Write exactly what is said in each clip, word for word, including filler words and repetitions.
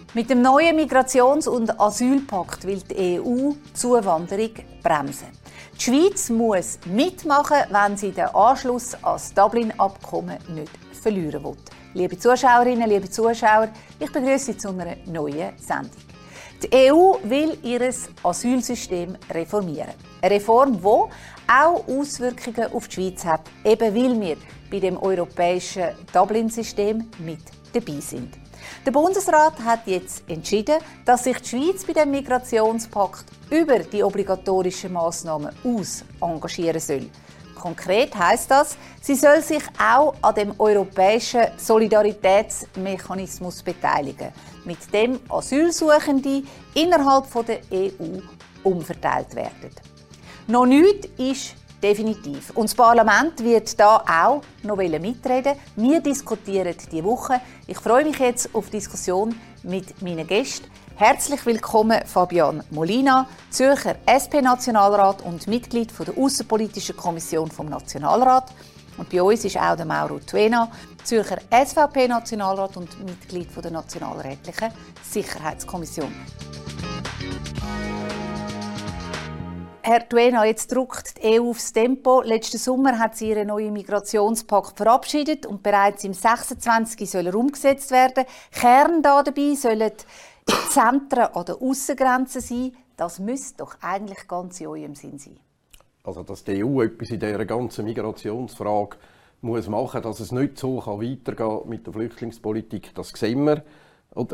Mit dem neuen Migrations- und Asylpakt will die E U die Zuwanderung bremsen. Die Schweiz muss mitmachen, wenn sie den Anschluss an das Dublin-Abkommen nicht verlieren will. Liebe Zuschauerinnen, liebe Zuschauer, ich begrüße Sie zu einer neuen Sendung. Die E U will ihr Asylsystem reformieren. Eine Reform, die auch Auswirkungen auf die Schweiz hat, eben weil wir bei dem europäischen Dublin-System mit dabei sind. Der Bundesrat hat jetzt entschieden, dass sich die Schweiz bei dem Migrationspakt über die obligatorischen Massnahmen aus engagieren soll. Konkret heisst das, sie soll sich auch an dem europäischen Solidaritätsmechanismus beteiligen, mit dem Asylsuchende innerhalb der E U umverteilt werden. Noch nichts ist definitiv. Und das Parlament wird da auch noch mitreden. Wir diskutieren diese Woche. Ich freue mich jetzt auf die Diskussion mit meinen Gästen. Herzlich willkommen Fabian Molina, Zürcher S P-Nationalrat und Mitglied der Aussenpolitischen Kommission vom Nationalrat. Und bei uns ist auch der Mauro Tuena, Zürcher S V P-Nationalrat und Mitglied der Nationalrätlichen Sicherheitskommission. Herr Tuena, jetzt drückt die E U aufs Tempo. Letzten Sommer hat sie ihren neuen Migrationspakt verabschiedet und bereits im sechsundzwanzig soll er umgesetzt werden. Kern da dabei sollen die Zentren an der Aussengrenze sein. Das müsste doch eigentlich ganz in eurem Sinn sein. Also, dass die E U etwas in dieser ganzen Migrationsfrage muss machen, dass es nicht so weitergehen kann mit der Flüchtlingspolitik, das sehen wir. Oder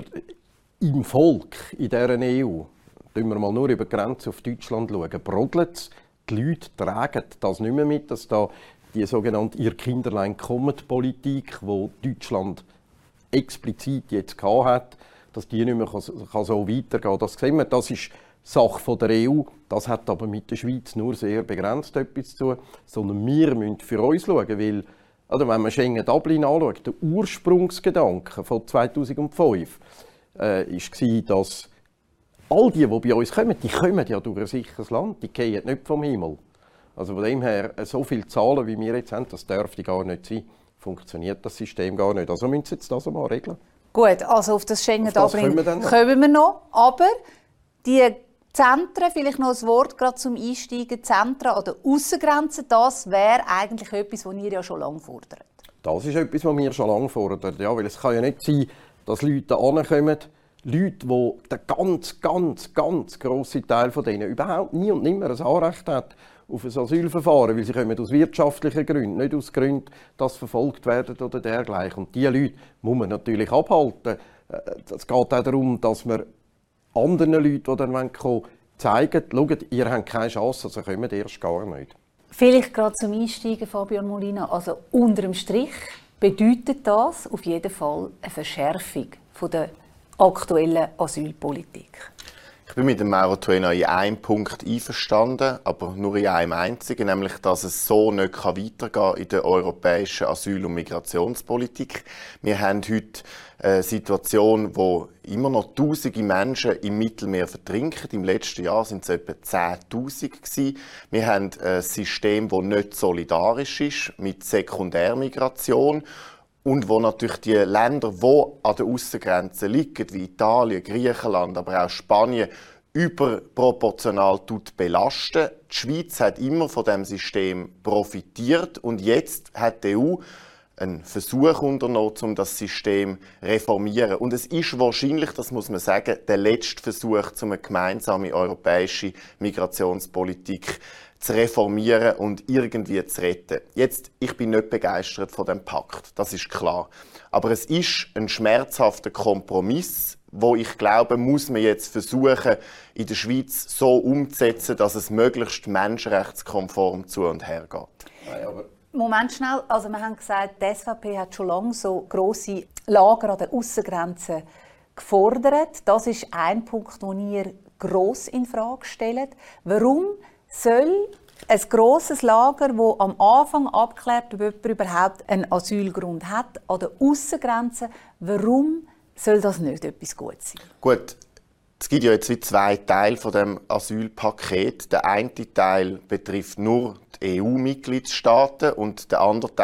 im Volk in dieser E U. Schauen wir mal nur über die Grenze auf Deutschland schauen. Brodelt es, die Leute tragen das nicht mehr mit, dass da die sogenannte «Ihr Kinderlein kommt»-Politik, die Deutschland explizit jetzt hat, dass die nicht mehr kann so weitergehen kann. Das sehen wir, das ist Sache der E U. Das hat aber mit der Schweiz nur sehr begrenzt etwas zu tun. Sondern wir müssen für uns schauen, weil, oder wenn man Schengen-Dublin anschaut, der Ursprungsgedanke von zweitausendfünf äh, war, dass all die, die bei uns kommen, die kommen ja durch ein sicheres Land, die fallen nicht vom Himmel. Also von dem her, so viele Zahlen, wie wir jetzt haben, das dürfte gar nicht sein. Funktioniert das System gar nicht. Also müssen Sie jetzt das einmal regeln. Gut, also auf das Schengen-Dublin kommen, kommen wir noch. Aber die Zentren, vielleicht noch ein Wort gerade zum Einsteigen, Zentren an der Aussengrenze, das wäre eigentlich etwas, was ihr ja schon lange fordert. Das ist etwas, was wir schon lange fordern. Ja, weil es kann ja nicht sein, dass Leute ankommen, Leute, die der ganz, ganz, ganz grosse Teil von denen überhaupt nie und nimmer ein Anrecht hat auf ein Asylverfahren, weil sie kommen aus wirtschaftlichen Gründen, nicht aus Gründen, dass sie verfolgt werden oder dergleichen. Und diese Leute muss man natürlich abhalten. Es geht auch darum, dass man anderen Leuten, die dann kommen, zeigen, schaut, ihr habt keine Chance, also kommt erst gar nicht. Vielleicht gerade zum Einsteigen, Fabian Molina. Also unter dem Strich bedeutet das auf jeden Fall eine Verschärfung von der aktuellen Asylpolitik. Ich bin mit dem Mauro Tuena in einem Punkt einverstanden, aber nur in einem einzigen, nämlich, dass es so nicht weitergehen kann in der europäischen Asyl- und Migrationspolitik. Wir haben heute eine Situation, wo immer noch tausende Menschen im Mittelmeer vertrinken. Im letzten Jahr waren es etwa zehntausend. Wir haben ein System, das nicht solidarisch ist, mit Sekundärmigration. Und wo natürlich die Länder, die an der Aussengrenze liegen, wie Italien, Griechenland, aber auch Spanien, überproportional belasten. Die Schweiz hat immer von diesem System profitiert und jetzt hat die E U einen Versuch unternommen, um das System zu reformieren. Und es ist wahrscheinlich, das muss man sagen, der letzte Versuch, um eine gemeinsame europäische Migrationspolitik zu reformieren und irgendwie zu retten. Jetzt, ich bin nicht begeistert von dem Pakt, das ist klar. Aber es ist ein schmerzhafter Kompromiss, wo ich glaube, muss man jetzt versuchen, in der Schweiz so umzusetzen, dass es möglichst menschenrechtskonform zu und her geht. Nein, aber Moment schnell, also wir haben gesagt, die S V P hat schon lange so grosse Lager an der Aussengrenze gefordert. Das ist ein Punkt, den ihr gross in Frage stellt. Warum soll ein grosses Lager, das am Anfang abklärt, ob jemand überhaupt einen Asylgrund hat, an der Aussengrenze, warum soll das nicht etwas Gutes sein? Gut, es gibt ja jetzt wie zwei Teile von dem Asylpaket. Der eine Teil betrifft nur die E U-Mitgliedstaaten und der andere Teil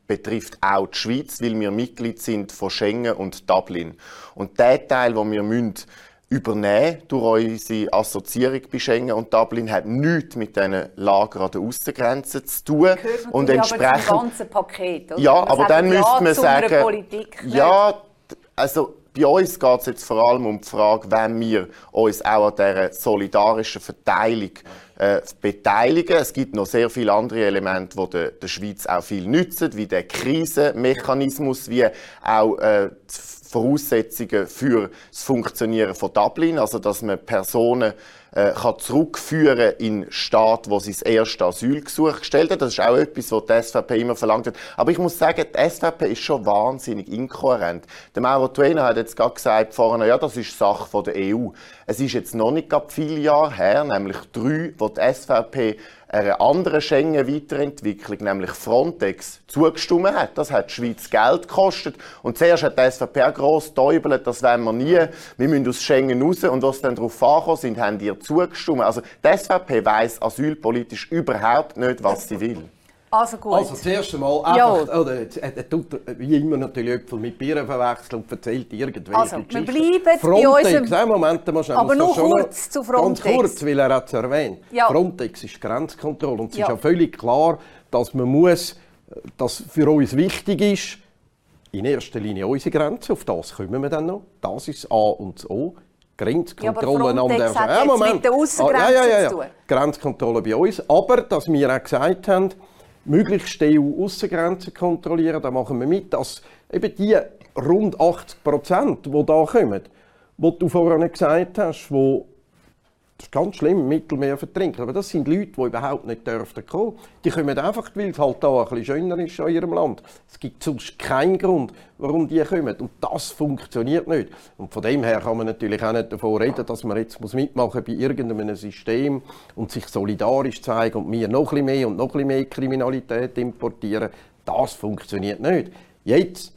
betrifft auch die Schweiz, weil wir Mitglied sind von Schengen und Dublin. Und der Teil, den wir müssen übernehmen durch unsere Assoziierung bei Schengen und Dublin, hat nichts mit diesen Lagern an der Aussengrenze zu tun. Und entsprechend, aber ganze Paket, oder? Ja, aber dann müsste man sagen, Politik, ja, also bei uns geht es jetzt vor allem um die Frage, wenn wir uns auch an dieser solidarischen Verteilung äh, beteiligen. Es gibt noch sehr viele andere Elemente, die der, der Schweiz auch viel nützen, wie der Krisenmechanismus, wie auch äh, die Voraussetzungen für das Funktionieren von Dublin, also dass man Personen äh, kann zurückführen in den Staat, wo sie das erste Asylgesuch gestellt hat. Das ist auch etwas, was die S V P immer verlangt hat. Aber ich muss sagen, die S V P ist schon wahnsinnig inkohärent. Der Mauro Tuena hat jetzt gerade gesagt, vorhin, ja, das ist Sache von der E U. Es ist jetzt noch nicht viele Jahre her, nämlich drei, wo die S V P einer anderen Schengen-Weiterentwicklung, nämlich Frontex, zugestimmt hat. Das hat die Schweiz Geld gekostet. Und zuerst hat die S V P auch gross getäubelt, das wollen wir nie. Wir müssen aus Schengen raus. Und als sie dann darauf angekommen sind, haben die zugestimmt. Also die S V P weiss asylpolitisch überhaupt nicht, was sie will. Also gut. Also zuerst einmal einfach, ja. oder, er tut wie immer natürlich Äpfel mit Bieren verwechseln und erzählt irgendwelche also, Geschichten. Wir bleiben Frontex, bei unserem... einen Moment, mal schnell, aber nur kurz noch, zu Frontex. Ganz kurz, weil er hat es erwähnt. Ja. Frontex ist Grenzkontrolle und es ja. ist ja völlig klar, dass man muss, dass für uns wichtig ist, in erster Linie unsere Grenzen, auf das kommen wir dann noch. Das ist das A und das O. Grenzkontrolle ja, an der Frontex hat ja, Moment. mit der Aussengrenze ah, ja, ja, ja. zu tun. Grenzkontrolle bei uns, aber dass wir auch gesagt haben, möglichst die E U-Aussengrenzen kontrollieren, da machen wir mit, dass eben die rund achtzig Prozent, die da kommen, die du vorhin gesagt hast, die, das ist ganz schlimm, im Mittelmeer vertrinken, aber das sind Leute, die überhaupt nicht dürfen kommen. Die kommen einfach, weil es halt da ein bisschen schöner ist in ihrem Land. Es gibt sonst keinen Grund, warum die kommen. Und das funktioniert nicht. Und von dem her kann man natürlich auch nicht davon reden, dass man jetzt mitmachen muss bei irgendeinem System und sich solidarisch zeigen und wir noch ein bisschen mehr und noch ein bisschen mehr Kriminalität importieren. Das funktioniert nicht. Jetzt,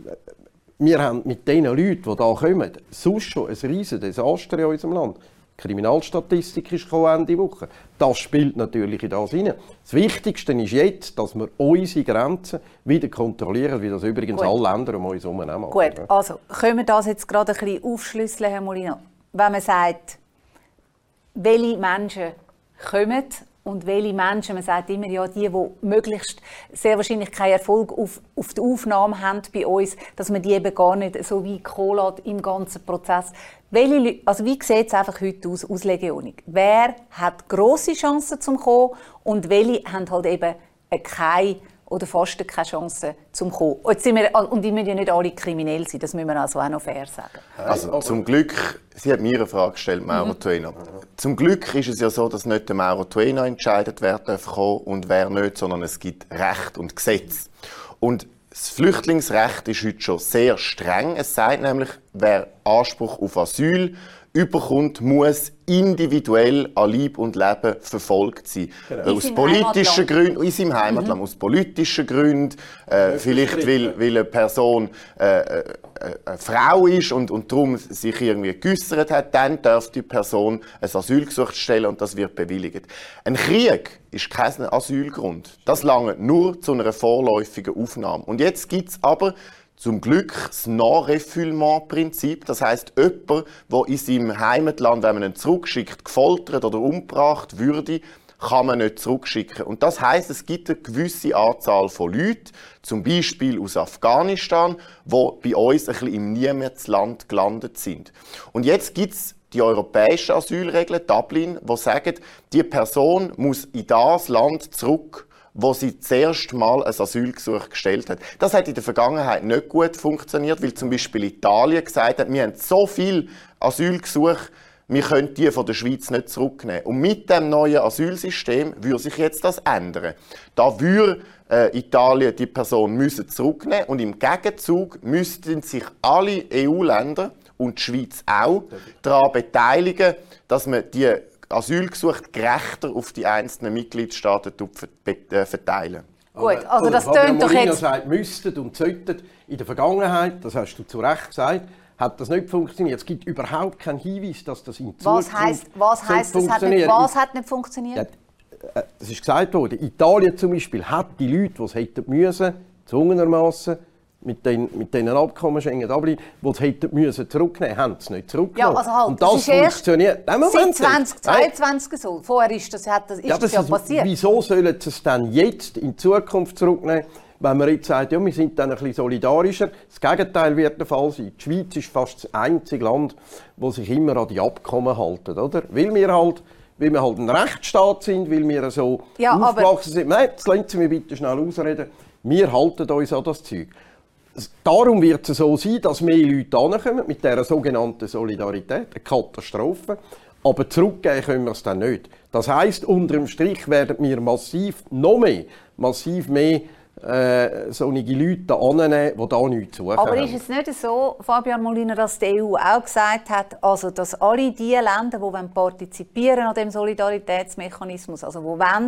wir haben mit den Leuten, die hier kommen, sonst schon ein riesiges Desaster in unserem Land. Die Kriminalstatistik ist Ende Woche. Das spielt natürlich in das hinein. Das Wichtigste ist jetzt, dass wir unsere Grenzen wieder kontrollieren, wie das übrigens Gut. alle Länder um uns herum auch machen. Gut, also können wir das jetzt gerade ein bisschen aufschlüsseln, Herr Molino. Wenn man sagt, welche Menschen kommen und welche Menschen, man sagt immer ja, die, die möglichst sehr wahrscheinlich keinen Erfolg auf, auf die Aufnahme haben bei uns, dass man die eben gar nicht so weit kommen lässt im ganzen Prozess. Welche, also wie sieht es einfach heute aus, Auslegeordnung? Wer hat grosse Chancen zum Kommen und welche haben halt eben keine oder fast keine Chance zum Kommen? Jetzt sind wir, und die müssen ja nicht alle kriminell sein, das müssen wir also auch noch fair sagen. Also zum Glück, Sie hat mir eine Frage gestellt, Mauro mhm. Tuena. Zum Glück ist es ja so, dass nicht der Mauro Tuena entscheidet, wer darf kommen und wer nicht, sondern es gibt Recht und Gesetz. Und das Flüchtlingsrecht ist heute schon sehr streng. Es sagt nämlich, wer Anspruch auf Asyl überkommt, muss individuell an Leib und Leben verfolgt sein. Genau. Aus politischen Gründen, in seinem Heimatland, mhm. aus politischen Gründen, äh, vielleicht weil, weil eine Person äh, äh, eine Frau ist und, und darum sich irgendwie geäussert hat, dann darf die Person ein Asylgesuch stellen und das wird bewilligt. Ein Krieg ist kein Asylgrund. Das langt nur zu einer vorläufigen Aufnahme. Und jetzt gibt es aber zum Glück das Non-Refoulement-Prinzip. Das heisst, jemand, der in seinem Heimatland, wenn man ihn zurückschickt, gefoltert oder umgebracht würde, kann man nicht zurückschicken. Und das heisst, es gibt eine gewisse Anzahl von Leuten, zum Beispiel aus Afghanistan, die bei uns ein bisschen im Niemandsland gelandet sind. Und jetzt gibt es die europäischen Asylregeln, Dublin, die sagen, die Person muss in das Land zurück, wo sie das erste Mal ein Asylgesuch gestellt hat. Das hat in der Vergangenheit nicht gut funktioniert, weil zum Beispiel Italien gesagt hat, wir haben so viele Asylgesuche, wir können die von der Schweiz nicht zurücknehmen. Und mit dem neuen Asylsystem würde sich jetzt das ändern. Da würde äh, Italien die Person müssen zurücknehmen und im Gegenzug müssten sich alle E U-Länder und die Schweiz auch daran beteiligen, dass man die Asylgesuche gerechter auf die einzelnen Mitgliedstaaten verteilen. Gut, also das tönt doch jetzt... sagt, müsstet und solltet. In der Vergangenheit, das hast du zu Recht gesagt, hat das nicht funktioniert. Es gibt überhaupt keinen Hinweis, dass das in Zukunft Was heisst, was heisst das hat nicht, was hat nicht funktioniert? Ja, es ist gesagt worden, Italien zum Beispiel hat die Leute, die es hätten müssen, gezwungenermassen mit den, mit den Abkommen Schengen-Dublin, die sie hätten müssen zurücknehmen, haben sie nicht zurückgenommen. Ja, also halt, und das, das funktioniert. Seit zwanzig zweiundzwanzig so. Vorher ist das, hat das, ist ja, das, das ja passiert. Wieso sollen sie es dann jetzt in Zukunft zurücknehmen, wenn man jetzt sagt, ja, wir sind dann ein bisschen solidarischer? Das Gegenteil wird der Fall sein. Die Schweiz ist fast das einzige Land, das sich immer an die Abkommen hält, oder? Weil wir halt, weil wir halt ein Rechtsstaat sind, weil wir so ja, aufgewachsen sind. Nein, jetzt lassen Sie mich bitte schnell ausreden. Wir halten uns an das Zeug. Darum wird es so sein, dass mehr Leute ankommen mit dieser sogenannten Solidarität, eine Katastrophe. Aber zurückgeben können wir es dann nicht. Das heisst, unter dem Strich werden wir massiv, noch mehr, massiv mehr äh, solche Leute annehmen, die da nichts zu suchen haben. Aber ist es nicht so, Fabian Moliner, dass die E U auch gesagt hat, also dass alle die Länder, die partizipieren an dem Solidaritätsmechanismus, also die wollen,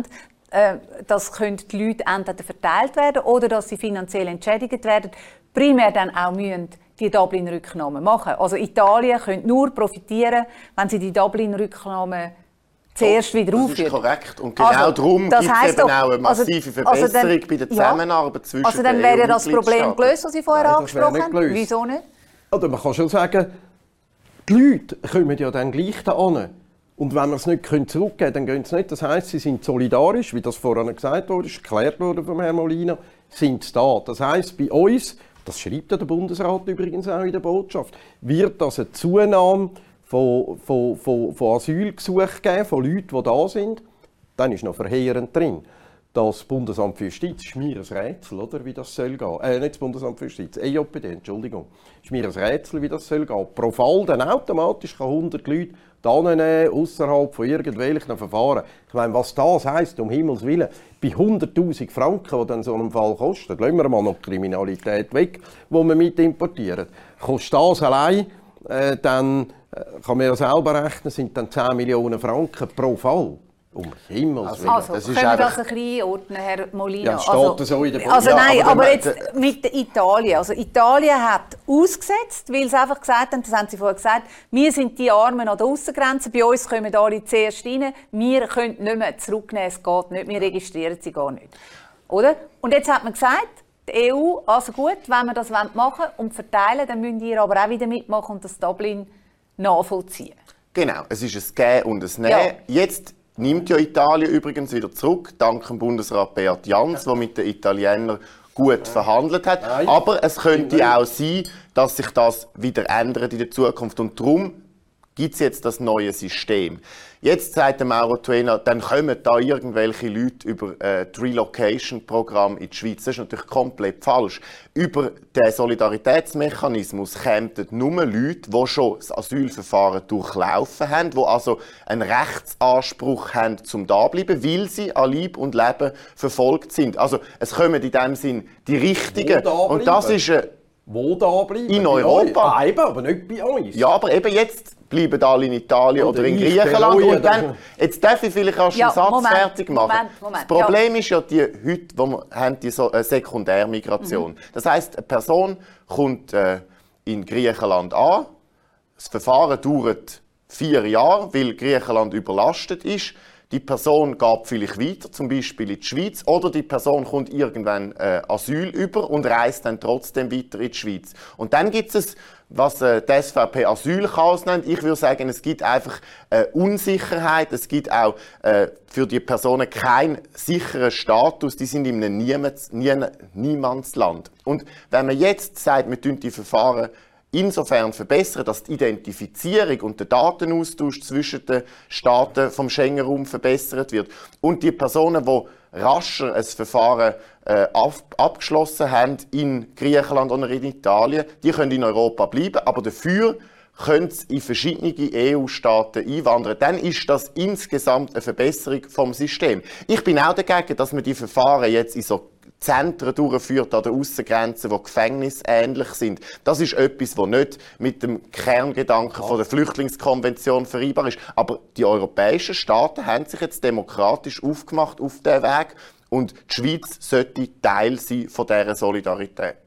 dass die Leute entweder verteilt werden oder dass sie finanziell entschädigt werden, primär dann auch müssen die Dublin-Rücknahme machen. Also Italien könnte nur profitieren, wenn sie die Dublin-Rücknahme zuerst oh, wieder aufführen. Das ist korrekt. Und genau also, darum gibt es eben doch, auch eine massive Verbesserung also dann, bei der Zusammenarbeit ja, zwischen also dann wäre das Problem gelöst, das Sie vorher Nein, angesprochen haben. Wieso nicht? Oder man kann schon sagen, die Leute kommen ja dann gleich da an. Und wenn wir es nicht zurückgeben können, dann gehen sie nicht. Das heisst, sie sind solidarisch, wie das vorhin gesagt wurde, ist geklärt worden von Herrn Molina, sind sie da. Das heisst, bei uns, das schreibt ja der Bundesrat übrigens auch in der Botschaft, wird das eine Zunahme von, von, von, von Asylgesuchen geben, von Leuten, die da sind. Dann ist noch verheerend drin. Das Bundesamt für Justiz ist mir ein Rätsel, oder, wie das soll gehen. Äh, nicht das Bundesamt für Justiz, E J P D, Entschuldigung. Ist mir ein Rätsel, wie das soll gehen. Pro Fall dann automatisch kann hundert Leute nehmen, außerhalb von irgendwelchen Verfahren. Ich meine, was das heisst, um Himmels Willen, bei hunderttausend Franken, die dann so ein Fall kostet, lassen wir mal noch die Kriminalität weg, die wir mit importieren. Kostet das allein, äh, dann äh, kann man ja selber rechnen, sind dann zehn Millionen Franken pro Fall. Um Himmels Willen. Also, das ist können wir das ein bisschen einordnen, Herr Molina? Ja, steht also, so in der also ja, nein, aber, aber jetzt mit Italien. Also Italien hat ausgesetzt, weil sie einfach gesagt haben, das haben Sie vorher gesagt, wir sind die Armen an der Aussengrenze, bei uns kommen alle zuerst rein, wir können nicht mehr zurücknehmen, es geht nicht, wir registrieren sie gar nicht. Oder? Und jetzt hat man gesagt, die E U, also gut, wenn wir das machen wollen und verteilen, dann müsst ihr aber auch wieder mitmachen und das Dublin nachvollziehen. Genau, es ist ein Geben und ein Nehmen. Ja. Jetzt nimmt ja Italien übrigens wieder zurück, dank dem Bundesrat Beat Jans, der mit den Italienern gut verhandelt hat. Nein. Aber es könnte Nein. auch sein, dass sich das wieder ändert in der Zukunft. Und darum gibt es jetzt das neue System. Jetzt sagt der Mauro Tuena, dann kommen da irgendwelche Leute über äh, das Relocation-Programm in die Schweiz. Das ist natürlich komplett falsch. Über den Solidaritätsmechanismus kämen nur Leute, die schon das Asylverfahren durchlaufen haben, die also einen Rechtsanspruch haben zum Dableiben, weil sie an Leib und Leben verfolgt sind. Also es kommen in dem Sinn die Richtigen. Und das ist äh, Wo da bleiben? In Europa. Bleiben, aber nicht bei uns. Ja, aber eben jetzt bleiben alle in Italien oder, oder in Griechenland. Und dann, jetzt darf ich vielleicht erst ja, einen Satz Moment, fertig machen. Moment, Moment, das Problem ja. ist ja, die, heute wo wir haben die so, äh, Sekundärmigration. Mhm. Das heisst, eine Person kommt äh, in Griechenland an. Das Verfahren dauert vier Jahre, weil Griechenland überlastet ist. Die Person geht vielleicht weiter, zum Beispiel in die Schweiz, oder die Person kommt irgendwann äh, Asyl über und reist dann trotzdem weiter in die Schweiz. Und dann gibt es, was äh, die S V P Asylchaos nennt. Ich würde sagen, es gibt einfach äh, Unsicherheit, es gibt auch äh, für die Personen keinen sicheren Status, die sind in einem Niemands, Niemandsland. Und wenn man jetzt sagt, wir tun die Verfahren insofern verbessern, dass die Identifizierung und der Datenaustausch zwischen den Staaten vom Schengen-Raum verbessert wird. Und die Personen, die rascher ein Verfahren äh, ab, abgeschlossen haben in Griechenland oder in Italien, die können in Europa bleiben, aber dafür können sie in verschiedene E U-Staaten einwandern. Dann ist das insgesamt eine Verbesserung vom System. Ich bin auch dagegen, dass man die Verfahren jetzt in so Zentren durchführt an der Aussengrenze, die gefängnisähnlich sind. Das ist etwas, das nicht mit dem Kerngedanken ja. von der Flüchtlingskonvention vereinbar ist. Aber die europäischen Staaten haben sich jetzt demokratisch aufgemacht auf diesen Weg und die Schweiz sollte Teil sein von dieser Solidarität.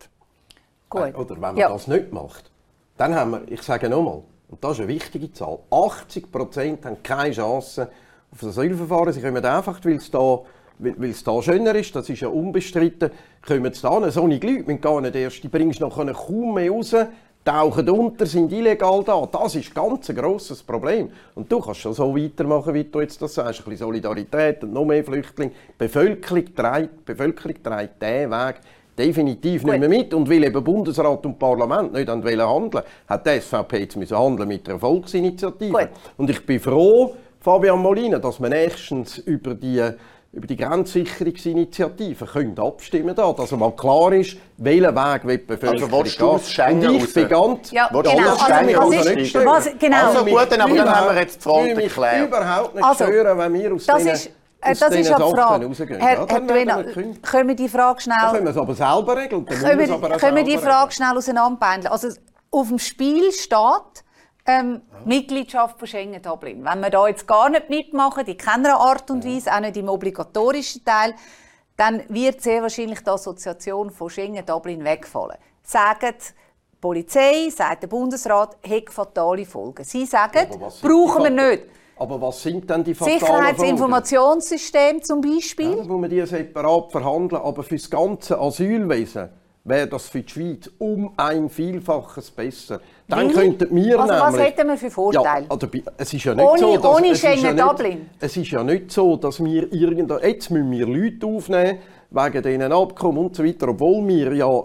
Gut. Oder wenn man ja. das nicht macht, dann haben wir, ich sage nochmal, und das ist eine wichtige Zahl, achtzig Prozent haben keine Chance auf das Asylverfahren. Sie kommen einfach, weil es da weil es da schöner ist, das ist ja unbestritten, kommen sie da, solche Leute müssen gar nicht erst, die bringst du nachher kaum mehr raus, tauchen unter, sind illegal da. Das ist ganz ein grosses Problem. Und du kannst schon so weitermachen, wie du jetzt das sagst. Ein bisschen Solidarität und noch mehr Flüchtlinge. Die Bevölkerung trägt, die Bevölkerung trägt diesen Weg definitiv Gut. nicht mehr mit. Und weil eben Bundesrat und Parlament nicht handeln wollten, hat die S V P jetzt müssen handeln mit der Volksinitiative. Gut. Und ich bin froh, Fabian Molina, dass wir nächstens über die über die Grenzsicherungsinitiative können abstimmen da, dass mal klar ist, welchen Weg will die Bevölkerung also, gehen. Schengen und ich bin ganz... Ja, genau. Also, also, ist, was, genau. Also gut, dann, aber dann haben wir jetzt die Front erklärt. Ich will überhaupt nicht also, stören, wenn wir aus diesen Das ist eine Frage. Rausgehen. Herr, ja, Herr Duena, können wir die Frage schnell... Dann können wir es aber selber regeln. Können wir, aber können wir die Frage regeln. schnell auseinanderbeindeln? Also auf dem Spiel steht ähm, ja. Mitgliedschaft von Schengen-Dublin. Wenn wir da jetzt gar nicht mitmachen, in keiner Art und Weise, auch nicht im obligatorischen Teil, dann wird sehr wahrscheinlich die Assoziation von Schengen-Dublin wegfallen. Sagen die Polizei, sagt der Bundesrat, hat fatale Folgen. Sie sagen, ja, brauchen wir nicht. Aber was sind denn die fatalen Folgen? Sicherheitsinformationssystem zum Beispiel. Ja, das muss man die separat verhandeln. Aber für das ganze Asylwesen wäre das für die Schweiz um ein Vielfaches besser. Dann könnten wir also nämlich, was hätten wir für Vorteile? Ja, also, es ist ja nicht ohne so, dass, ohne es ist ja Schengen-Dublin? Nicht, es ist ja nicht so, dass wir irgendwo... Jetzt müssen wir Leute aufnehmen, wegen diesen Abkommen und so weiter, obwohl wir ja...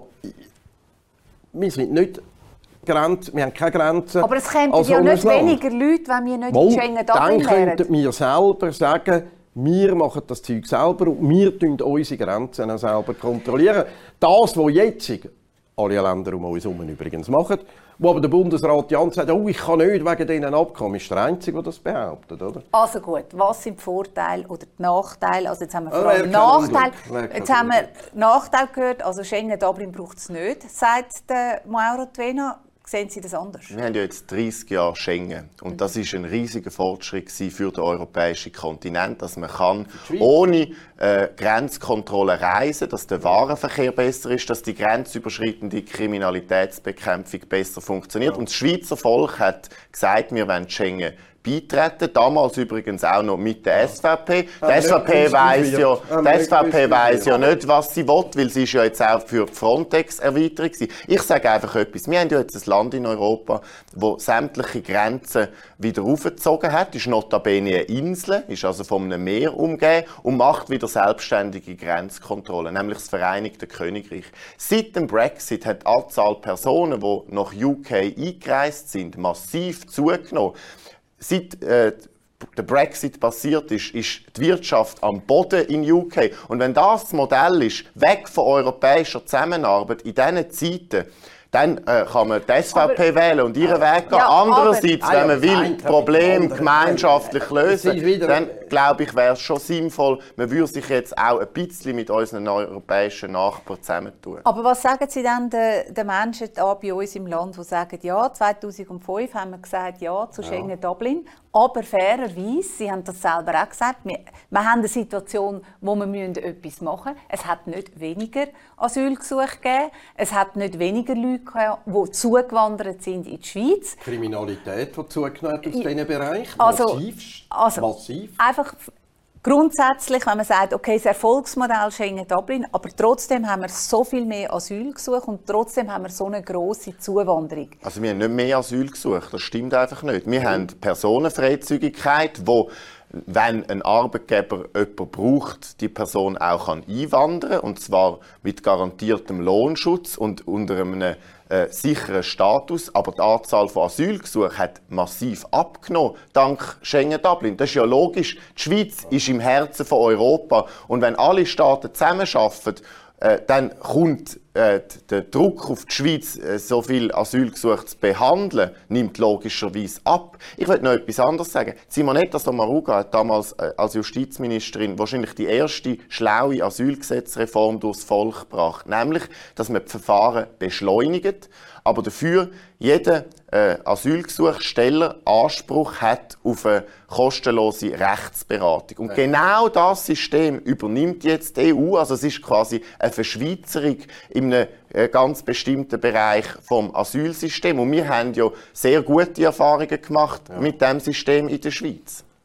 Wir sind nicht... Grenzen, wir haben keine Grenzen. Aber es kämen ja nicht weniger Leute, wenn wir nicht Wohl, in Schengen-Dublin wären. wären. Dann könnten wir selber sagen, wir machen das Zeug selber und wir kontrollieren unsere Grenzen auch selber kontrollieren. Das, was jetzt alle Länder um uns herum übrigens machen, wo aber der Bundesrat Jan sagt, oh, ich kann nicht wegen diesen Abkommen, ist der Einzige, der das behauptet, oder? Also gut, was sind die Vorteile oder die Nachteile? Also jetzt haben wir vor allem Nachteile. Jetzt haben wir Nachteile gehört, also Schengen-Dublin braucht es nicht, sagt der Mauro Duena. Sehen Sie das anders? Wir haben ja jetzt dreißig Jahre Schengen und das ist ein riesiger Fortschritt für den europäischen Kontinent, dass man kann ohne äh, Grenzkontrolle reisen, dass der Warenverkehr besser ist, dass die grenzüberschreitende Kriminalitätsbekämpfung besser funktioniert. Und das Schweizer Volk hat gesagt, wir wollen Schengen beitreten. Damals übrigens auch noch mit der S V P. Die S V P weiss ja, die S V P weiss ja nicht, was sie will, weil sie ist ja jetzt auch für die Frontex-Erweiterung war. Ich sage einfach etwas. Wir haben ja jetzt ein Land in Europa, das sämtliche Grenzen wieder aufgezogen hat. Ist notabene eine Insel, ist also von einem Meer umgeben und macht wieder selbstständige Grenzkontrollen, nämlich das Vereinigte Königreich. Seit dem Brexit hat die Anzahl Personen, die nach U K eingereist sind, massiv zugenommen. Seit äh, der Brexit passiert ist, ist die Wirtschaft am Boden in U K. Und wenn das das Modell ist, weg von europäischer Zusammenarbeit in diesen Zeiten, dann äh, kann man die S V P aber, wählen und ihren Weg gehen. Ja, Andererseits, aber, wenn man will, Probleme gemeinschaftlich lösen, dann glaube ich, wäre es schon sinnvoll, man würde sich jetzt auch ein bisschen mit unseren europäischen Nachbarn zusammentun. Aber was sagen Sie denn den, den Menschen da bei uns im Land, die sagen, ja, zweitausendfünf haben wir gesagt, ja zu Schengen-Dublin, aber fairerweise, Sie haben das selber auch gesagt, wir, wir haben eine Situation, wo wir etwas machen müssen. Es hat nicht weniger Asylgesuche gegeben, es hat nicht weniger Leute gegeben, die zugewandert sind in die Schweiz. Kriminalität, die zugenommen hat aus diesen Bereichen, also, massiv. Also, massiv. Einfach grundsätzlich, wenn man sagt, okay, das Erfolgsmodell Schengen-Dublin, aber trotzdem haben wir so viel mehr Asylgesuche und trotzdem haben wir so eine grosse Zuwanderung. Also wir haben nicht mehr Asylgesuche, das stimmt einfach nicht. Wir mhm. haben Personenfreizügigkeit, wo wenn ein Arbeitgeber jemanden braucht, die Person auch kann einwandern kann, und zwar mit garantiertem Lohnschutz und unter einem äh, sicheren Status. Aber die Anzahl von Asylgesuchen hat massiv abgenommen, dank Schengen-Dublin. Das ist ja logisch. Die Schweiz ist im Herzen von Europa. Und wenn alle Staaten zusammenarbeiten, äh, dann kommt äh, der Druck auf die Schweiz, äh, so viele Asylgesuche zu behandeln, nimmt logischerweise ab. Ich will noch etwas anderes sagen. Simonetta Sommaruga hat damals äh, als Justizministerin wahrscheinlich die erste schlaue Asylgesetzreform durchs Volk gebracht. Nämlich, dass man die Verfahren beschleunigt, aber dafür jeder äh, Asylgesuchsteller Anspruch hat auf eine kostenlose Rechtsberatung. Und ja. genau das System übernimmt jetzt die E U. Also es ist quasi eine Verschweizerung in einem äh, ganz bestimmten Bereich vom Asylsystem. Und wir haben ja sehr gute Erfahrungen gemacht ja. mit diesem System in der Schweiz.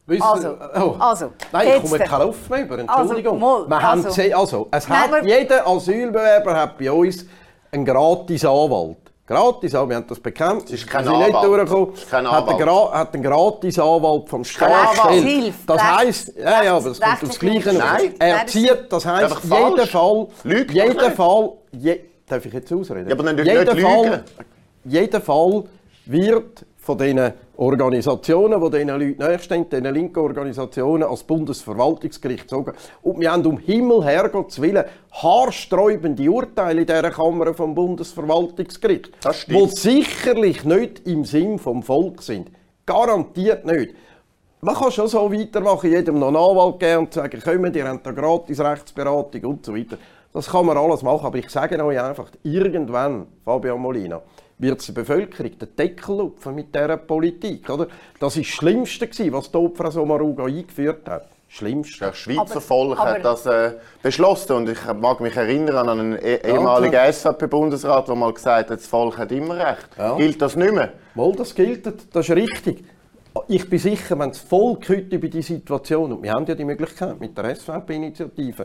Also, oh. also, Nein, ich komme keine Luft mehr über, Entschuldigung. Also, mal, Wir also, haben gesehen, also, es nein, hat, jeder Asylbewerber hat bei uns einen gratis Anwalt. Gratis, wir haben das bekannt. Das ist kein wir sind nicht Anwalt. durchgekommen. Das ist kein hat, einen Anwalt. hat einen gratis Anwalt vom Staat Anwalt. gestellt. Hilfe. Das Rechts- heisst, ja, ja, aber das kommt aufs Gleiche. Nein. Er zieht, das heisst, Einfach falsch. jeden Fall, Lügt jeden doch nicht. Fall, je, darf ich jetzt ausreden? Ja, aber dann jeden nicht Fall, lügen. Jeden Fall wird von diesen Organisationen, die diesen Leuten nahestehen, diesen linken Organisationen, als Bundesverwaltungsgericht gezogen. Und wir haben um Himmel, Herrgotts Willen haarsträubende Urteile in dieser Kammer vom Bundesverwaltungsgericht, Das stimmt. die sicherlich nicht im Sinn vom Volk sind. Garantiert nicht. Man kann schon so weitermachen, jedem noch einen Anwalt geben und sagen, kommen, ihr habt da gratis Rechtsberatung und so weiter. Das kann man alles machen, aber ich sage euch einfach, irgendwann, Fabian Molina, wird die Bevölkerung den Deckel lupfen mit dieser Politik. Oder? Das war das Schlimmste, was die Frau Sommaruga eingeführt hat. Das Schlimmste. Das Schweizer Aber- Volk aber- hat das äh, beschlossen. Und ich mag mich erinnern an einen eh ehemaligen S V P-Bundesrat, der mal gesagt hat, das Volk hat immer recht. Ja. Gilt das nicht mehr? Wohl, das gilt, das ist richtig. Ich bin sicher, wenn das Volk heute über die Situation, und wir haben ja die Möglichkeit mit der S V P-Initiative,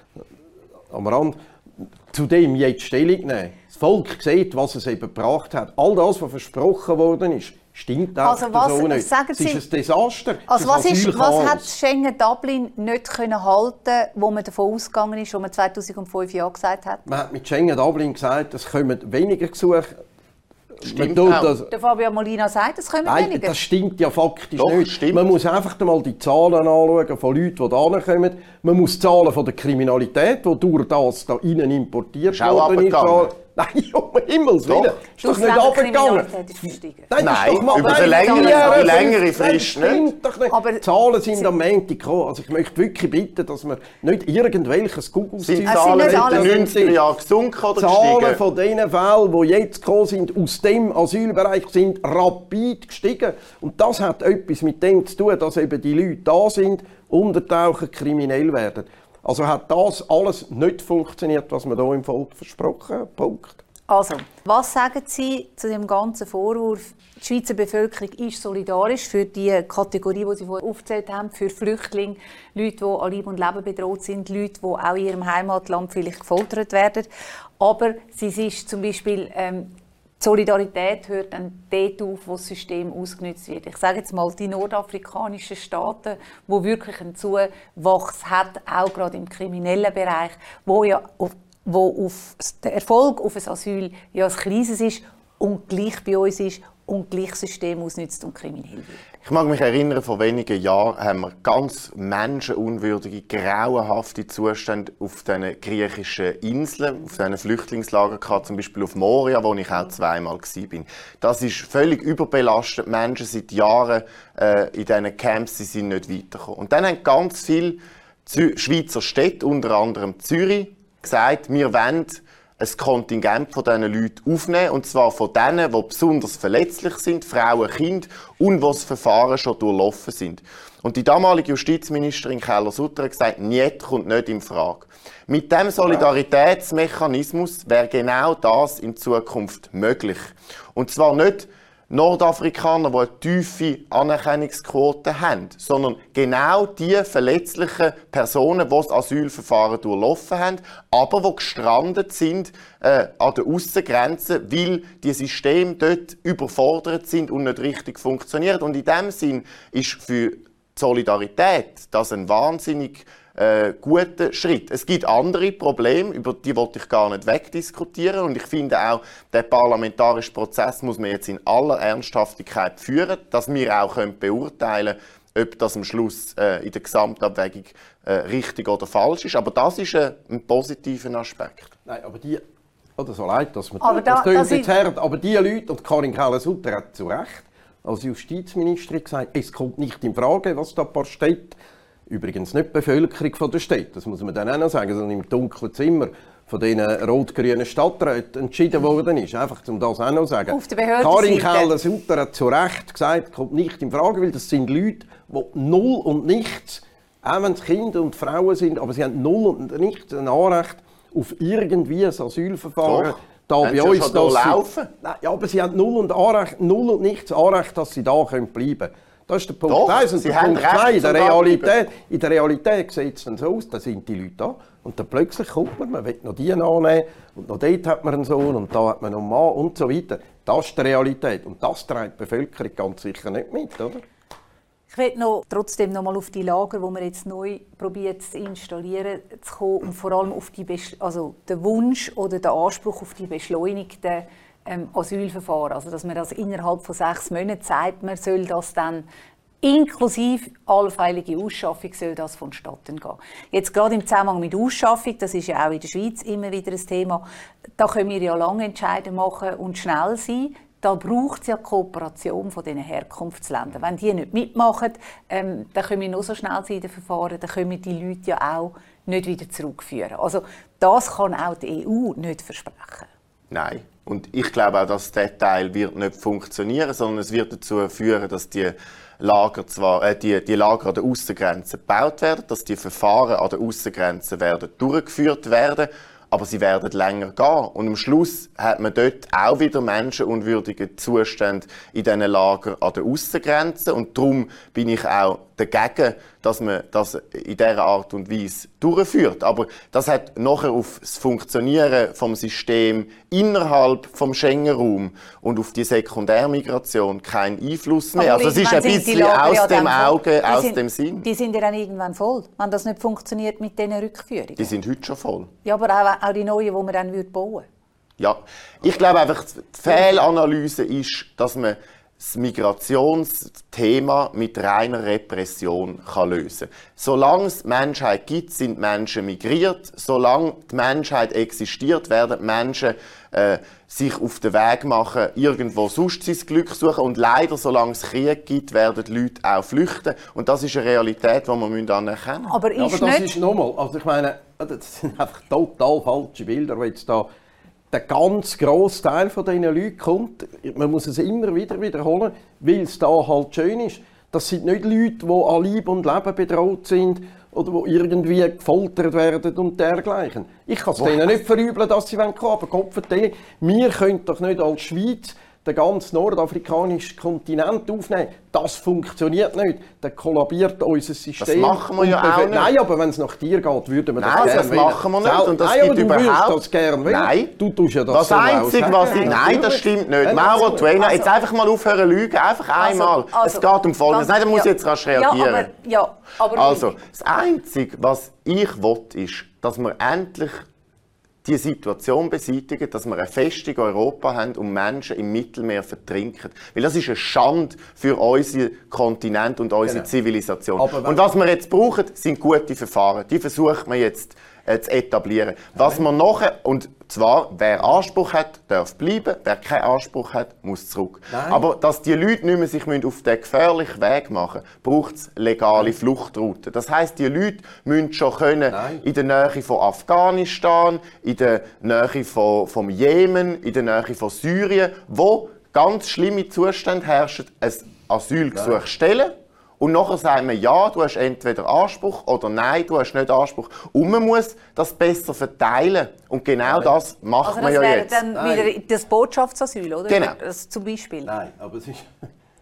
am Rand, zu dem jetzt Stellung nehmen. Das Volk sieht, was es eben gebracht hat. All das, was versprochen worden ist, stimmt Also einfach was- so nicht. sagen Es Sie- ist ein Desaster. Also was, Es ist, ein was hat Asylchaos. Schengen-Dublin nicht können halten, wo man davon ausgegangen ist, wo man zweitausendfünf ja gesagt hat? Man hat mit Schengen-Dublin gesagt, es kommen weniger Gesuche. Stimmt Man tut auch. das, Der Fabian Molina sagt, es kommen Nein, weniger. das stimmt ja faktisch Doch, nicht. stimmt. Man muss einfach mal die Zahlen anschauen von Leuten, die hierher kommen. Man muss die Zahlen von der Kriminalität, die durch das da innen importiert Ist auch worden ist. runtergegangen. Nein, um Himmels Doch. Willen. Ist doch nicht Ausländerkriminalität runtergegangen. ist gestiegen. Nein, das ist Nein, doch mal, über nein, die längere- nein, die längere nein, Frist das stimmt doch nicht. Aber die Zahlen sind am Montag gekommen. Also ich möchte wirklich bitten, dass wir nicht irgendwelches Google Sind die Es sind Zahlen nicht in alle- den neunziger Jahren gesunken oder Zahlen gestiegen? von diesen Fällen, die jetzt gekommen sind, aus dem Asylbereich, sind rapid gestiegen. Und das hat etwas mit dem zu tun, dass eben die Leute da sind, untertauchen, kriminell werden. Also hat das alles nicht funktioniert, was man hier im Volk versprochen hat. Punkt. Also, was sagen Sie zu dem ganzen Vorwurf? Die Schweizer Bevölkerung ist solidarisch für die Kategorie, die Sie vorhin aufgezählt haben, für Flüchtlinge, Leute, die an Leib und Leben bedroht sind, Leute, die auch in ihrem Heimatland vielleicht gefoltert werden. Aber sie ist zum Beispiel, ähm, die Solidarität hört dann dort auf, wo das System ausgenutzt wird. Ich sage jetzt mal, die nordafrikanischen Staaten, wo wirklich ein Zuwachs hat, auch gerade im kriminellen Bereich, wo ja auf wo auf der Erfolg auf ein Asyl ja ein kleines ist und gleich bei uns ist und gleich das System ausnutzt und kriminell wird. Ich mag mich erinnern, vor wenigen Jahren haben wir ganz menschenunwürdige, grauenhafte Zustände auf diesen griechischen Inseln, auf diesen Flüchtlingslagern gehabt, zum Beispiel auf Moria, wo ich auch zweimal war. Das ist völlig überbelastet. Die Menschen seit Jahren äh, in diesen Camps, sie sind nicht weitergekommen. Und dann haben ganz viele Zü- Schweizer Städte, unter anderem Zürich, gesagt, wir wollen ein Kontingent von diesen Leuten aufnehmen, und zwar von denen, die besonders verletzlich sind, Frauen, Kinder, und die das Verfahren schon durchlaufen sind. Und die damalige Justizministerin Keller-Sutter hat gesagt, «Niet kommt nicht in Frage». Mit diesem Solidaritätsmechanismus wäre genau das in Zukunft möglich. Und zwar nicht Nordafrikaner, die eine tiefe Anerkennungsquote haben, sondern genau die verletzlichen Personen, die das Asylverfahren durchlaufen haben, aber die gestrandet sind äh, an der Aussengrenze, weil die Systeme dort überfordert sind und nicht richtig funktionieren. Und in diesem Sinn ist für die Solidarität das ein wahnsinnig äh, guter Schritt. Es gibt andere Probleme, über die wollte ich gar nicht wegdiskutieren, und ich finde auch, der parlamentarische Prozess muss man jetzt in aller Ernsthaftigkeit führen, dass wir auch können beurteilen können, ob das am Schluss äh, in der Gesamtabwägung äh, richtig oder falsch ist. Aber das ist äh, ein positiver Aspekt. Nein, aber die, oder so leid, dass man Aber das da- tönt das jetzt ist- hart, aber die Leute, und Karin Keller-Sutter hat zu Recht als Justizministerin gesagt, es kommt nicht in Frage, was da steht. Übrigens nicht die Bevölkerung von der Stadt, das muss man dann auch noch sagen, sondern im dunklen Zimmer von den rot-grünen Stadträten entschieden worden ist. Einfach, um das auch noch zu sagen. Auf der Behördenseite. Karin Keller-Sutter hat zu Recht gesagt, kommt nicht in Frage, weil das sind Leute, die null und nichts, auch wenn es Kinder und Frauen sind, aber sie haben null und nichts ein Anrecht auf irgendwie ein Asylverfahren. Doch. Da Haben bei sie ja uns, schon dass durchlaufen? sie, nein, ja, aber sie haben null und, Anrecht, null und nichts Anrecht, dass sie da bleiben können. Das ist der Punkt Doch, eins. Und Sie der haben Punkt recht, zwei, in der zum Realität, in der Realität sieht es dann so aus, da sind die Leute da und dann plötzlich kommt man, man will noch die annehmen und noch dort hat man einen Sohn und da hat man noch einen Mann und so weiter. Das ist die Realität und das trägt die Bevölkerung ganz sicher nicht mit, oder? Ich will noch, trotzdem noch mal auf die Lager, die man jetzt neu probiert zu installieren, zu kommen und vor allem auf die also den Wunsch oder den Anspruch auf die beschleunigten ähm, Asylverfahren. Also dass man das innerhalb von sechs Monaten sagt, man soll das dann inklusive allfällige Ausschaffung soll das vonstatten gehen. Jetzt gerade im Zusammenhang mit Ausschaffung, das ist ja auch in der Schweiz immer wieder ein Thema, da können wir ja lange Entscheidungen machen und schnell sein. Da braucht es ja Kooperation von diesen Herkunftsländern. Wenn die nicht mitmachen, ähm, dann können wir noch so schnell sein in den Verfahren, dann können wir die Leute ja auch nicht wieder zurückführen. Also das kann auch die E U nicht versprechen. Nein. Und ich glaube auch, dass dieser Teil wird nicht funktionieren, sondern es wird dazu führen, dass die Lager, zwar, äh, die, die Lager an der Aussengrenze gebaut werden, dass die Verfahren an der Aussengrenze werden durchgeführt werden, aber sie werden länger gehen. Und am Schluss hat man dort auch wieder menschenunwürdige Zustände in diesen Lagern an der Aussengrenze. Und darum bin ich auch dagegen, dass man das in dieser Art und Weise durchführt. Aber das hat nachher auf das Funktionieren vom System innerhalb vom Schengen-Raum und auf die Sekundärmigration keinen Einfluss mehr. Aber also es ist ein bisschen aus dem Auge, aus sind, dem Sinn. Die sind ja dann irgendwann voll, wenn das nicht funktioniert mit diesen Rückführungen. Die sind heute schon voll. Ja, aber auch, auch die neuen, die man dann bauen würde. Ja, ich glaube einfach, die Fehlanalyse ist, dass man das Migrationsthema mit reiner Repression kann lösen kann. Solange es Menschheit gibt, sind Menschen migriert. Solange die Menschheit existiert, werden Menschen äh, sich auf den Weg machen, irgendwo sonst sein Glück suchen. Und leider, solange es Krieg gibt, werden die Leute auch flüchten. Und das ist eine Realität, die wir anerkennen müssen. Aber, ja, aber ist das nicht... ist nochmal, also ich meine, das sind einfach total falsche Bilder, die jetzt da der ganz grosse Teil von diesen Leuten kommt. Man muss es immer wieder wiederholen, weil es da halt schön ist. Das sind nicht Leute, die an Leib und Leben bedroht sind oder die irgendwie gefoltert werden und dergleichen. Ich kann es denen nicht verübeln, dass sie kommen wollen, aber Kopf, wir können doch nicht als Schweiz den ganzen nordafrikanischen Kontinent aufnehmen. Das funktioniert nicht. Dann kollabiert unser System. Das machen wir ja auch nicht. Nein, aber wenn es nach dir geht, würden wir das Nein, gerne das machen wir nicht. Und das nein, gibt aber du überhaupt... das gerne Nein. Du tust ja das, das so Einzige, auch was ich... sagen. Nein, das stimmt nicht. Nein, Mauro Tuena, also, jetzt einfach mal aufhören zu lügen. Einfach einmal. Also, also, es geht um Folgendes. Nein, da muss ich jetzt rasch reagieren. Ja, aber, ja, aber also, das Einzige, was ich will, ist, dass wir endlich die Situation beseitigen, dass wir eine Festung Europa haben und Menschen im Mittelmeer vertrinken. Weil das ist eine Schande für unseren Kontinent und unsere Genau. Zivilisation. Aber und was wir jetzt brauchen, sind gute Verfahren. Die versucht man jetzt äh, zu etablieren. Was man nachher, und zwar, wer Anspruch hat, darf bleiben, wer keinen Anspruch hat, muss zurück. Nein. Aber dass die Leute nicht mehr sich auf den gefährlichen Weg machen müssen, braucht es legale Fluchtrouten. Das heisst, die Leute müssen schon können Nein. in der Nähe von Afghanistan, in der Nähe von, vom Jemen, in der Nähe von Syrien, wo ganz schlimme Zustände herrschen, ein Asylgesuch Nein. stellen. Und nachher sagen wir, ja, du hast entweder Anspruch oder nein, du hast nicht Anspruch. Und man muss das besser verteilen. Und genau Nein. das macht also man das ja wäre jetzt. dann Nein. wieder das Botschaftsasyl, oder? Genau. Das zum Beispiel. Nein, aber es ist...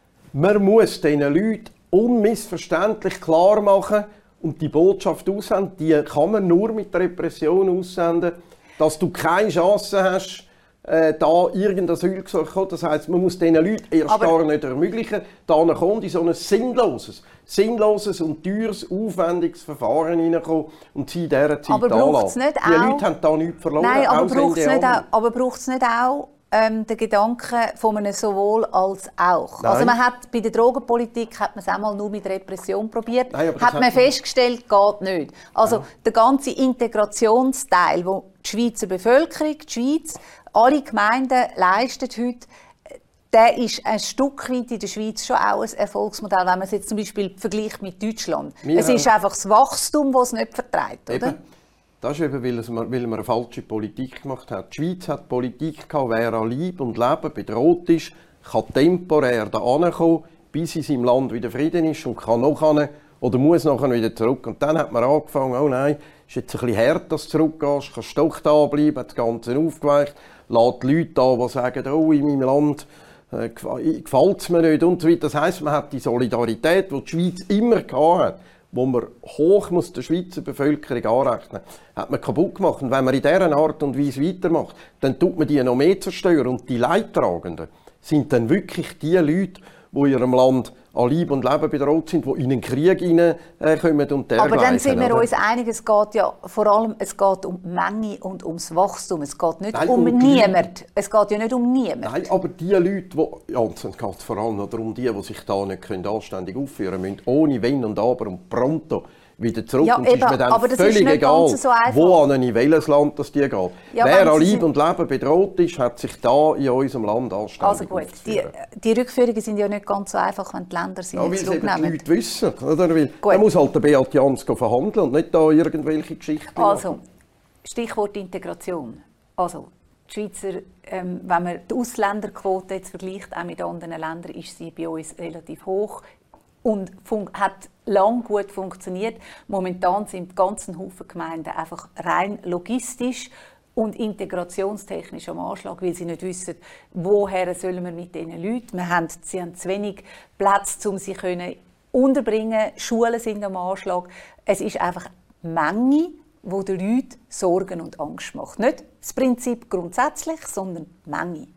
Man muss diesen Leuten unmissverständlich klar machen und die Botschaft aussenden, die kann man nur mit Repression aussenden, dass du keine Chance hast, äh, da irgendein Asylgesuch zu bekommen. Das heisst, man muss diesen Leuten erst Aber gar nicht ermöglichen, da kommen, in so ein sinnloses, sinnloses und teures, aufwendiges Verfahren hineinkommen und sie in dieser Zeit Aber braucht's nicht Die auch- Leute haben da nichts verloren. Nein, aber Ausländer braucht es nicht, auch auch- aber braucht's nicht auch ähm, den Gedanken von einem sowohl als auch? Nein. Also man hat, bei der Drogenpolitik hat man es einmal nur mit Repression probiert, Nein, aber das hat man hat- festgestellt, geht nicht. Also der ganze Integrationsteil, wo die Schweizer Bevölkerung, die Schweiz, alle Gemeinden leisten heute, der ist ein Stück weit in der Schweiz schon auch ein Erfolgsmodell, wenn man es jetzt zum Beispiel vergleicht mit Deutschland. Wir es ist haben- einfach das Wachstum, das es nicht verträgt, oder? Eben. Das ist eben, weil, es, weil man eine falsche Politik gemacht hat. Die Schweiz hat Politik gehabt, wer an Leib und Leben bedroht ist, kann temporär da ankommen, bis in seinem Land wieder Frieden ist und kann nachher oder muss nachher wieder zurück. Und dann hat man angefangen, oh nein, ist jetzt ein bisschen hart, dass du zurückgehst, kannst doch da bleiben, hat das Ganze aufgeweicht, lässt die Leute da, die sagen, oh, in meinem Land äh, gefällt es mir nicht und so weiter. Das heisst, man hat die Solidarität, die die Schweiz immer gehabt hat, wo man hoch muss der Schweizer Bevölkerung anrechnen, hat man kaputt gemacht. Und wenn man in dieser Art und Weise weitermacht, dann tut man die noch mehr zerstören. Und die Leidtragenden sind dann wirklich die Leute, die in ihrem Land an Leib und Leben bedroht sind, die in einen Krieg hineinkommen und dergleichen. Aber dann sind wir oder? uns einig, es geht ja vor allem es geht um die Menge und ums Wachstum. Es geht nicht Nein, um, um niemand. Es geht ja nicht um niemand. Nein, aber die Leute, die, ja, es geht vor allem um die, die sich da nicht können anständig aufführen können, müssen ohne Wenn und Aber und pronto wieder zurück. Ja, und es ist mir dann aber völlig egal, so wo an ein welches Land das die geht. Ja, wer an Leib und Leben bedroht ist, hat sich da in unserem Land anständig Also gut, die, die Rückführungen sind ja nicht ganz so einfach, wenn die Länder sie ja, nicht zurücknehmen. Die Leute wissen. Oder? Weil man muss halt der Beat Jans verhandeln und nicht da irgendwelche Geschichten Also, machen. Stichwort Integration. Also, die Schweizer, ähm, wenn man die Ausländerquote jetzt vergleicht, auch mit anderen Ländern, ist sie bei uns relativ hoch. Und hat lang gut funktioniert. Momentan sind die ganzen Haufen Gemeinden einfach rein logistisch und integrationstechnisch am Anschlag, weil sie nicht wissen, woher sollen wir mit diesen Leuten. Wir haben, sie haben zu wenig Plätze, um sie können unterbringen. Schulen sind am Anschlag. Es ist einfach die Menge, die den Leuten Sorgen und Angst macht. Nicht das Prinzip grundsätzlich, sondern die Menge.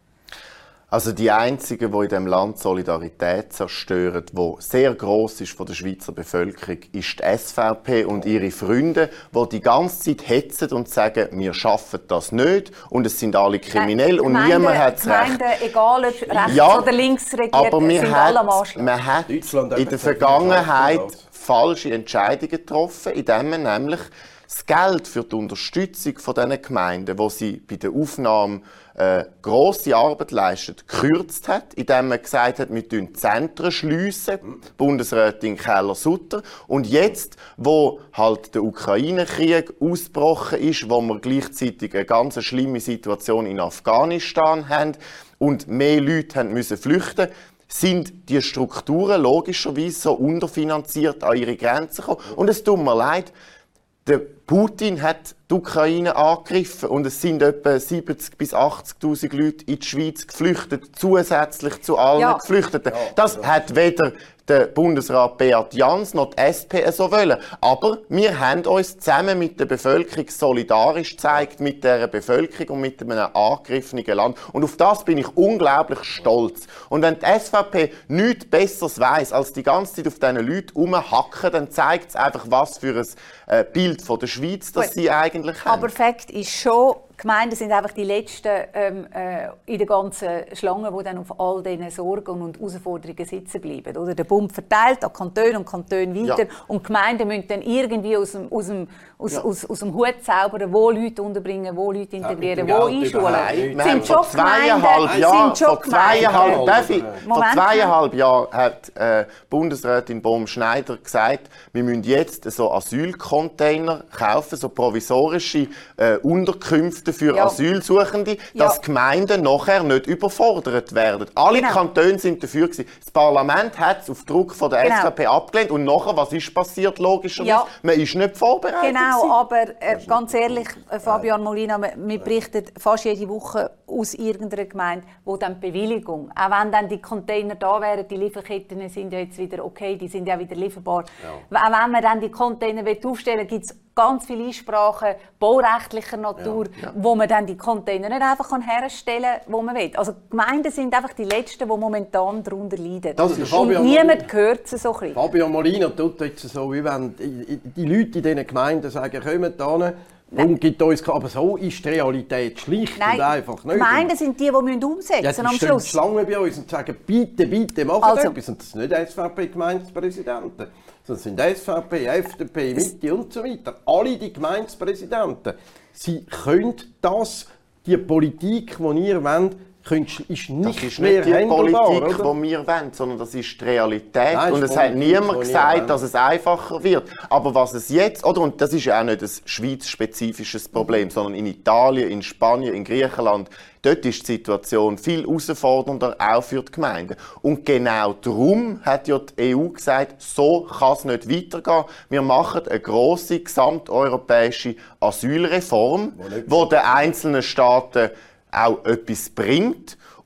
Also die einzigen, die in diesem Land Solidarität zerstören, die sehr gross ist von der Schweizer Bevölkerung, ist die S V P und ihre Freunde, die die ganze Zeit hetzen und sagen, wir schaffen das nicht und es sind alle kriminell Nein, und Gemeinde, niemand hat es recht. Gemeinde, egal ob rechts ja, oder links regiert, aber sind hat, alle am Anschlag. Man hat in der Vergangenheit falsche Entscheidungen getroffen, indem man nämlich das Geld für die Unterstützung von diesen Gemeinden, wo sie bei der Aufnahme äh, grosse Arbeit leisten, gekürzt hat, indem man gesagt hat, wir schliessen Zentren schliessen, Bundesrätin Keller-Sutter. Und jetzt, wo halt der Ukraine-Krieg ausgebrochen ist, wo wir gleichzeitig eine ganz schlimme Situation in Afghanistan haben und mehr Leute haben müssen flüchten, sind die Strukturen logischerweise so unterfinanziert an ihre Grenzen gekommen. Und es tut mir leid, der Putin hat die Ukraine angegriffen und es sind etwa siebzig bis achtzigtausend Leute in die Schweiz geflüchtet, zusätzlich zu allen ja. Geflüchteten. Das ja, hat weder der Bundesrat Beat Jans noch die S P so wollen. Aber wir haben uns zusammen mit der Bevölkerung solidarisch gezeigt, mit der Bevölkerung und mit einem angegriffenen Land. Und auf das bin ich unglaublich stolz. Und wenn die S V P nichts Besseres weiss, als die ganze Zeit auf diesen Leuten rumhacken, dann zeigt es einfach, was für ein Bild von der Schweiz das sie eigentlich haben. Aber Fakt ist schon, die Gemeinden sind einfach die Letzten ähm, äh, in der ganzen Schlange, die dann auf all diesen Sorgen und Herausforderungen sitzen bleiben. Oder der Bund verteilt an Kantone und Kantone weiter. Ja. Und die Gemeinden müssen dann irgendwie aus dem, aus dem, aus, ja. aus, aus dem Hut zaubern, wo Leute unterbringen, wo Leute integrieren, ja, wo einschulen. Es sind schon zweieinhalb Jahre, vor zweieinhalb, darf ich, vor zweieinhalb Jahren hat äh, Bundesrätin Bohm-Schneider gesagt, wir müssen jetzt so Asylcontainer kaufen, so provisorische äh, Unterkünfte für ja. Asylsuchende, dass ja. Gemeinden nachher nicht überfordert werden. Alle genau. Kantone sind dafür gewesen. Das Parlament hat es auf Druck von der genau. S V P abgelehnt und nachher, was ist passiert, logischerweise? Ja. Man ist nicht vorbereitet. Genau, gewesen. aber äh, ganz ehrlich, äh, Fabian Molina, wir berichten fast jede Woche aus irgendeiner Gemeinde, wo dann die Bewilligung, auch wenn dann die Container da wären, die Lieferketten sind ja jetzt wieder okay, die sind ja wieder lieferbar. Ja. Auch wenn man dann die Container aufstellen will, gibt es ganz viele Einsprachen baurechtlicher Natur, ja, ja. wo man dann die Container nicht einfach herstellen kann, wo man will. Also die Gemeinden sind einfach die Letzten, die momentan darunter leiden. Das ist und niemand hört sie so ein Fabian Molina tut jetzt so, wie wenn die Leute in diesen Gemeinden sagen, kommt da und gibt uns, aber so ist die Realität schlicht Nein, und einfach nicht. Die Gemeinden sind die, die umsetzen müssen ja, am Schluss. Die Schlange bei uns und sagen, bitte, bitte, machen also, etwas. Und das sind nicht S V P-Gemeindepräsidenten. Das sind S V P, F D P, Mitte und so weiter. Alle die Gemeindepräsidenten. Sie können das, die Politik, die ihr wollt, ist nicht das ist mehr nicht die handelbar, Politik, oder? die wir wollen, sondern das ist die Realität. Nein, und es hat niemand gesagt, dass es einfacher wird. Aber was es jetzt, oder, und das ist ja auch nicht ein schweizspezifisches Problem, mhm. sondern in Italien, in Spanien, in Griechenland, dort ist die Situation viel herausfordernder, auch für die Gemeinden. Und genau darum hat ja die E U gesagt, so kann es nicht weitergehen. Wir machen eine grosse gesamteuropäische Asylreform, die den einzelnen Staaten auch etwas bringt.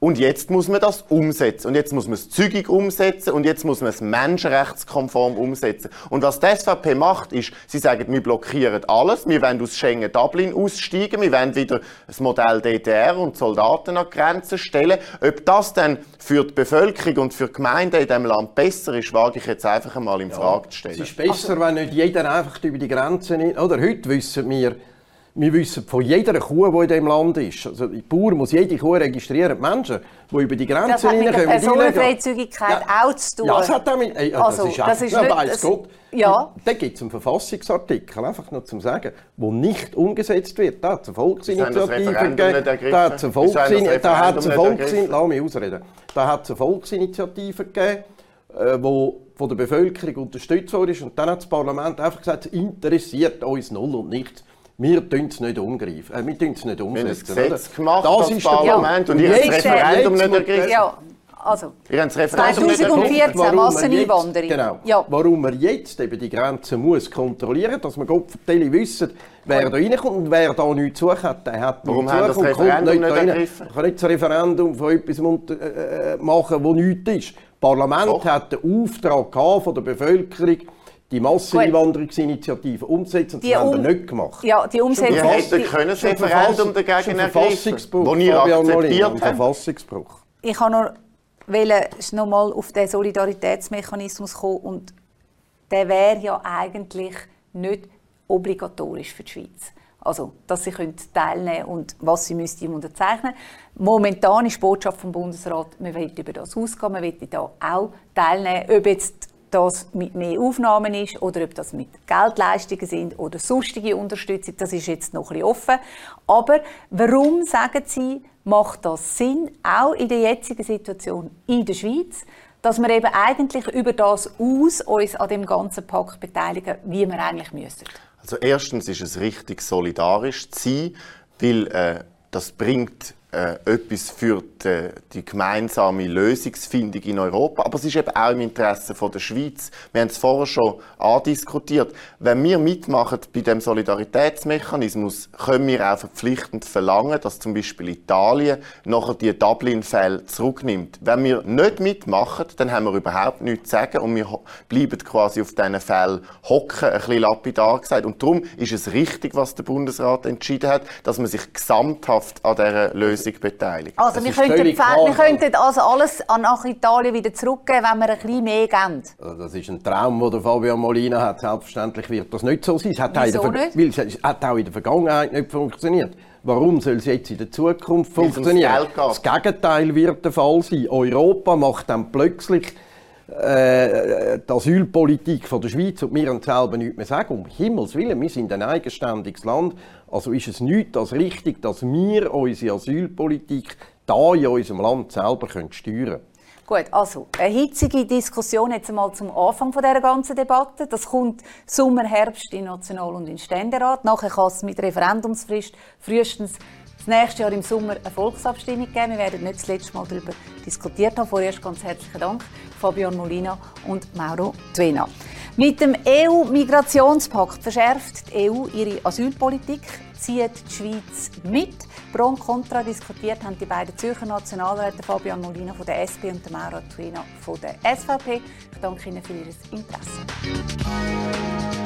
Und jetzt muss man das umsetzen. Und jetzt muss man es zügig umsetzen. Und jetzt muss man es menschenrechtskonform umsetzen. Und was die S V P macht, ist, sie sagen, wir blockieren alles. Wir wollen aus Schengen-Dublin aussteigen. Wir wollen wieder das Modell D D R und Soldaten an die Grenzen stellen. Ob das dann für die Bevölkerung und für die Gemeinden in diesem Land besser ist, wage ich jetzt einfach einmal in Frage zu stellen. Es ist besser, also, wenn nicht jeder einfach über die Grenzen ist. Oder heute wissen wir, Wir wissen von jeder Kuh, die in diesem Land ist. Also der Bauer muss jede Kuh registrieren. Die Menschen, die über die Grenzen das hat mit der Personenfreizügigkeit ja, auch zu tun. Ja, das hat damit... Ey, also, das ist, das ist ja, nicht... weiss das, Gott. Ja. Da gibt es einen Verfassungsartikel, einfach noch zum Sagen, der nicht umgesetzt wird. Da hat es eine Volksinitiative gegeben. Da hat es eine Volksinitiative... Da hat es eine Volksinitiative... Lass mich ausreden. Da hat es eine Volksinitiative gegeben, die von der Bevölkerung unterstützt wurde. Und dann hat das Parlament einfach gesagt, es interessiert uns null und nichts. Wir tun es nicht umgreifen. Äh, wir tun es nicht umsetzen. Wir haben ein Gesetz gemacht, das das ist Parlament, ja. und ihr habt das Referendum nicht ergriffen. Ja, also, ihr habt das Referendum nicht zweitausendvierzehn Masseneinwanderung. Genau. Ja. Warum man jetzt eben die Grenzen muss kontrollieren, dass wir Gott vertellen wissen, wer da reinkommt und wer da nichts zu suchen hat, der hat Warum nichts haben das Referendum nicht ergriffen? Man kann nicht ein Referendum von etwas äh, machen, das nichts ist. Das Parlament Doch. hat den Auftrag gehabt von der Bevölkerung, die Masseneinwanderungsinitiative umzusetzen, und das haben wir nicht gemacht. Ja, die Umsetzung... Ihr hättet können das Referendum dagegen ergreifen, das ihr akzeptiert habt. Verfassungsbruch. Ich kann nur wollte noch mal auf den Solidaritätsmechanismus kommen, und der wäre ja eigentlich nicht obligatorisch für die Schweiz. Also, dass sie teilnehmen können und was sie müssten unterzeichnen. Momentan ist die Botschaft vom Bundesrat, man will über das ausgehen, man will da auch teilnehmen, ob jetzt das mit mehr Aufnahmen ist oder ob das mit Geldleistungen sind oder sonstige Unterstützung, das ist jetzt noch ein bisschen offen. Aber warum, sagen Sie, macht das Sinn, auch in der jetzigen Situation in der Schweiz, dass wir eben eigentlich über das aus uns an dem ganzen Pakt beteiligen, wie wir eigentlich müssen? Also erstens ist es richtig, solidarisch zu sein, weil äh, das bringt äh, etwas für die, die gemeinsame Lösungsfindung in Europa. Aber es ist eben auch im Interesse von der Schweiz. Wir haben es vorher schon andiskutiert. Wenn wir mitmachen bei dem Solidaritätsmechanismus, können wir auch verpflichtend verlangen, dass zum Beispiel Italien nachher die Dublin-Fälle zurücknimmt. Wenn wir nicht mitmachen, dann haben wir überhaupt nichts zu sagen und wir bleiben quasi auf diesen Fällen hocken, ein bisschen lapidar gesagt. Und darum ist es richtig, was der Bundesrat entschieden hat, dass man sich gesamthaft an dieser Lösung beteiligt. Also wir könnten, wir könnten also alles nach Italien wieder zurückgeben, wenn wir ein bisschen mehr geben. Also das ist ein Traum, den Fabian Molina hat. Selbstverständlich wird das nicht so sein. Es hat, Wieso nicht? Weil es hat auch in der Vergangenheit nicht funktioniert. Warum soll es jetzt in der Zukunft funktionieren? Das Gegenteil wird der Fall sein. Europa macht dann plötzlich äh, die Asylpolitik von der Schweiz, und wir haben selber nichts mehr sagen. Um Himmels Willen, wir sind ein eigenständiges Land. Also ist es nichts als richtig, dass wir unsere Asylpolitik hier in unserem Land selber steuern können. Gut, also eine hitzige Diskussion jetzt einmal zum Anfang von dieser ganzen Debatte. Das kommt Sommer, Herbst in National- und in Ständerat. Nachher kann es mit Referendumsfrist frühestens das nächste Jahr im Sommer eine Volksabstimmung geben. Wir werden nicht das letzte Mal darüber diskutiert haben. Vorerst ganz herzlichen Dank, Fabian Molina und Mauro Twena. Mit dem E U-Migrationspakt verschärft die E U ihre Asylpolitik, zieht die Schweiz mit. Pro und Contra diskutiert haben die beiden Zürcher Nationalräte Fabian Molina von der S P und Mauro Twena von der S V P. Ich danke Ihnen für Ihr Interesse.